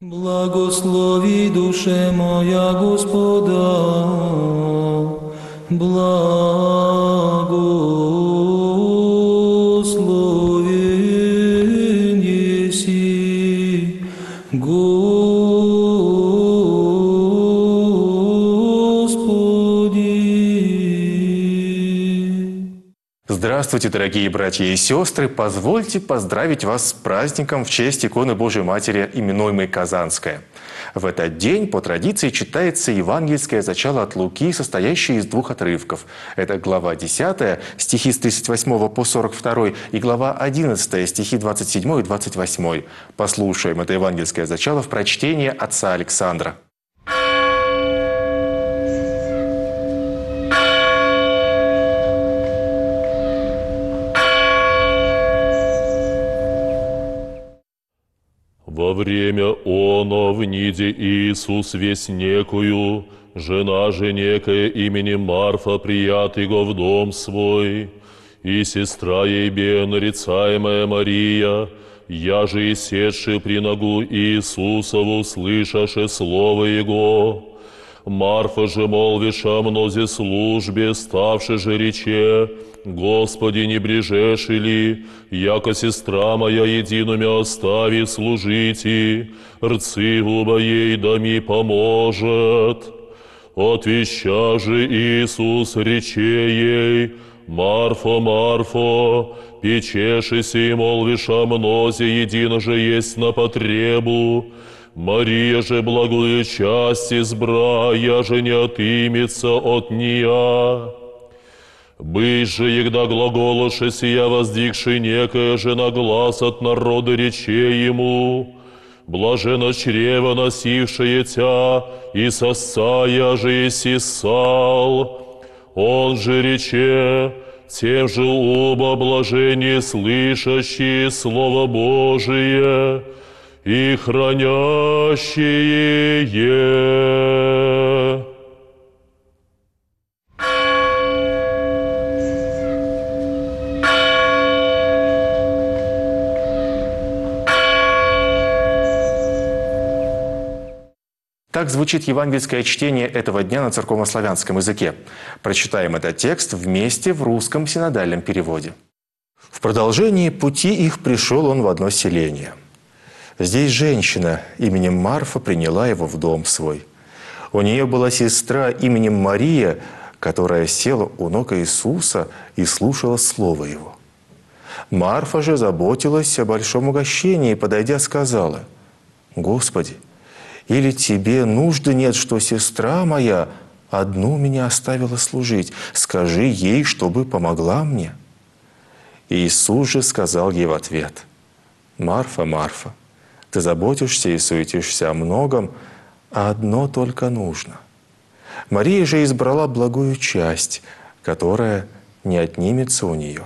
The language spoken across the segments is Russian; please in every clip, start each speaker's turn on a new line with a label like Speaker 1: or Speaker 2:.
Speaker 1: Благослови душе моя Господа, благословен еси, Господи.
Speaker 2: Здравствуйте, дорогие братья и сестры! Позвольте поздравить вас с праздником в честь иконы Божией Матери, именуемой Казанская. В этот день по традиции читается евангельское зачало от Луки, состоящее из двух отрывков. Это глава 10, стихи с 38 по 42, и глава 11, стихи 27 и 28. Послушаем это евангельское зачало в прочтении отца Александра.
Speaker 3: Во время оно вниде Иисус весь некую, жена же некая именем Марфа прият его в дом свой, и сестра ей нарицаемая Мария, я же и седши при ногу Иисусову, слышаше слово Его. Марфа же молвиша мнозе службе, ставши же рече, Господи, не брежеши ли, яко сестра моя единуми остави служите, рцы губа ей да ми поможет. Отвеща же Иисус рече ей, Марфо, Марфо, печешися и молвиша мнозе едино же есть на потребу, Мария же благую часть избра, я же не отымется от нея. Быть же, егда глаголоше сия воздигши некая же на глаз от народа рече ему, блаженно чрево носившее тя, и сосца я же и сисал. Он же рече, тем же оба блажение слышащие Слово Божие и хранящие.
Speaker 2: Так звучит евангельское чтение этого дня на церковнославянском языке. Прочитаем этот текст вместе в русском синодальном переводе. В продолжении пути их пришел он в одно селение. Здесь женщина именем Марфа приняла его в дом свой. У нее была сестра именем Мария, которая села у ног Иисуса и слушала слово его. Марфа же заботилась о большом угощении и, подойдя, сказала: «Господи, или тебе нужды нет, что сестра моя одну меня оставила служить? Скажи ей, чтобы помогла мне». Иисус же сказал ей в ответ: «Марфа, Марфа, ты заботишься и суетишься о многом, а одно только нужно. Мария же избрала благую часть, которая не отнимется у нее».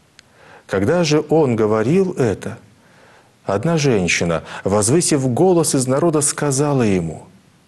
Speaker 2: Когда же он говорил это, одна женщина, возвысив голос из народа, сказала ему: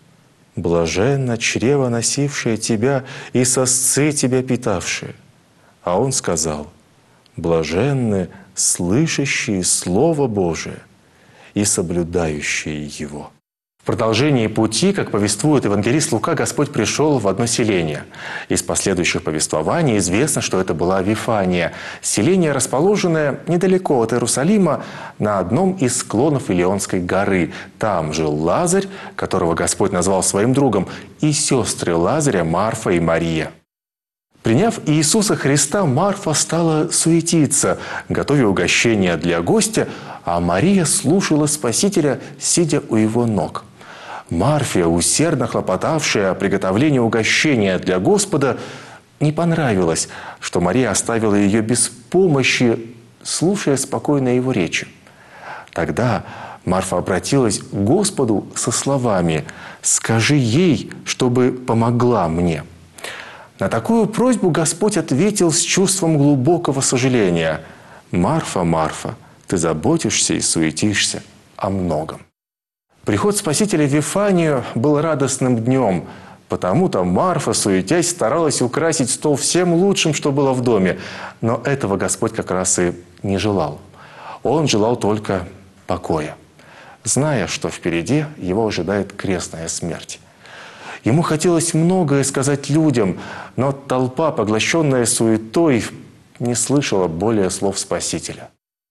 Speaker 2: «Блаженно чрево носившее тебя и сосцы тебя питавшие». А он сказал: «Блаженны слышащие Слово Божие и соблюдающие его». В продолжении пути, как повествует евангелист Лука, Господь пришел в одно селение. Из последующих повествований известно, что это была Вифания, селение, расположенное недалеко от Иерусалима, на одном из склонов Илионской горы. Там жил Лазарь, которого Господь назвал своим другом, и сестры Лазаря Марфа и Мария. Приняв Иисуса Христа, Марфа стала суетиться, готовя угощение для гостя, а Мария слушала Спасителя, сидя у его ног. Марфе, усердно хлопотавшая о приготовлении угощения для Господа, не понравилось, что Мария оставила ее без помощи, слушая спокойно его речи. Тогда Марфа обратилась к Господу со словами: «Скажи ей, чтобы помогла мне». На такую просьбу Господь ответил с чувством глубокого сожаления: «Марфа, Марфа, ты заботишься и суетишься о многом». Приход Спасителя в Вифанию был радостным днем, потому-то Марфа, суетясь, старалась украсить стол всем лучшим, что было в доме. Но этого Господь как раз и не желал. Он желал только покоя. зная, что впереди его ожидает крестная смерть. Ему хотелось многое сказать людям, но толпа, поглощенная суетой, не слышала более слов Спасителя.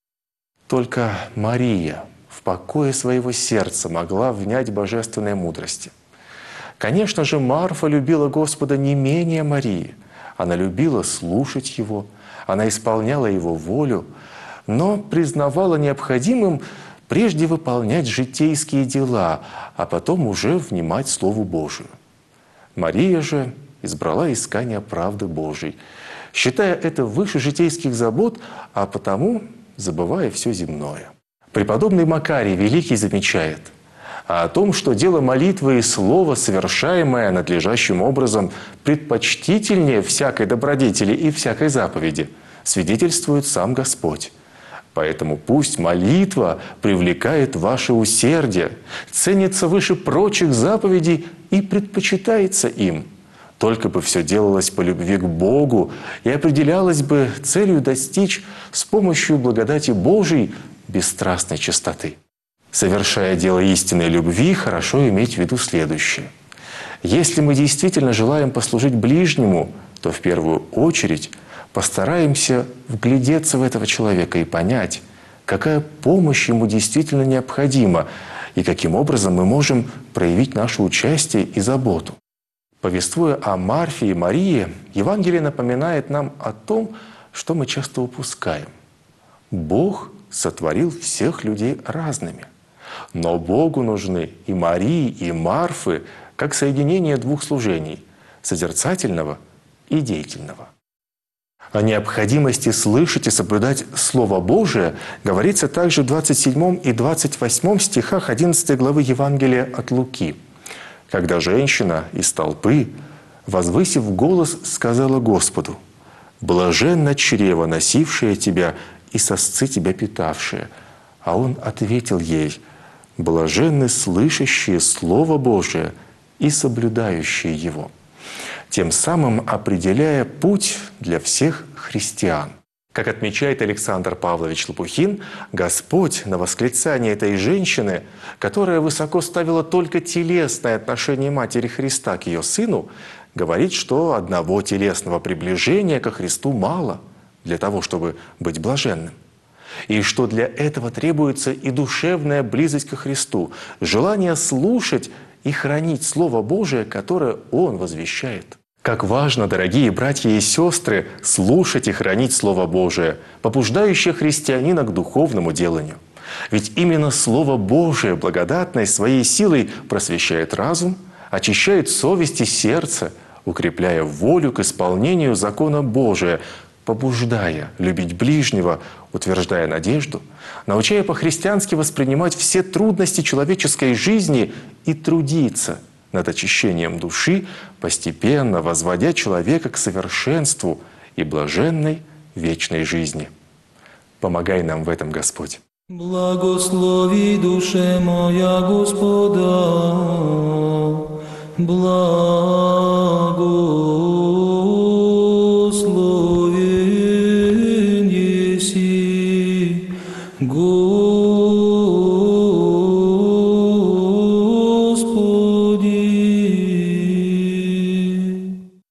Speaker 2: Только Мария в покое своего сердца могла внять божественной мудрости. Конечно же, Марфа любила Господа не менее Марии. Она любила слушать Его, она исполняла Его волю, но признавала необходимым прежде выполнять житейские дела, а потом уже внимать Слову Божию. Мария же избрала искание правды Божией, считая это выше житейских забот, а потому забывая все земное. Преподобный Макарий Великий замечает о том, что дело молитвы и слова, совершаемое надлежащим образом, предпочтительнее всякой добродетели и всякой заповеди, свидетельствует сам Господь. Поэтому пусть молитва привлекает ваше усердие, ценится выше прочих заповедей и предпочитается им. Только бы все делалось по любви к Богу и определялось бы целью достичь с помощью благодати Божией бесстрастной чистоты. Совершая дело истинной любви, хорошо иметь в виду следующее. Если мы действительно желаем послужить ближнему, то в первую очередь постараемся вглядеться в этого человека и понять, какая помощь ему действительно необходима и каким образом мы можем проявить наше участие и заботу. Повествуя о Марфе и Марии, Евангелие напоминает нам о том, что мы часто упускаем. Бог сотворил всех людей разными. Но Богу нужны и Марии, и Марфы, как соединение двух служений – созерцательного и деятельного. О необходимости слышать и соблюдать Слово Божие говорится также в 27 и 28 стихах 11 главы Евангелия от Луки. Когда женщина из толпы, возвысив голос, сказала Господу: «Блаженна чрево, носившее тебя, и сосцы тебя питавшие». А он ответил ей: «Блаженны слышащие Слово Божие и соблюдающие его», тем самым определяя путь для всех христиан. Как отмечает Александр Павлович Лопухин, Господь на восклицание этой женщины, которая высоко ставила только телесное отношение Матери Христа к ее Сыну, говорит, что одного телесного приближения ко Христу мало для того, чтобы быть блаженным. И что для этого требуется и душевная близость ко Христу, желание слушать и хранить Слово Божие, которое Он возвещает. Как важно, дорогие братья и сестры, слушать и хранить Слово Божие, побуждающее христианина к духовному деланию. Ведь именно Слово Божие, благодатное своей силой, просвещает разум, очищает совесть и сердце, укрепляя волю к исполнению закона Божия, побуждая любить ближнего, утверждая надежду, научая по-христиански воспринимать все трудности человеческой жизни и трудиться над очищением души, постепенно возводя человека к совершенству и блаженной вечной жизни. Помогай нам в этом, Господь.
Speaker 1: Благослови душе моя Господа, благо.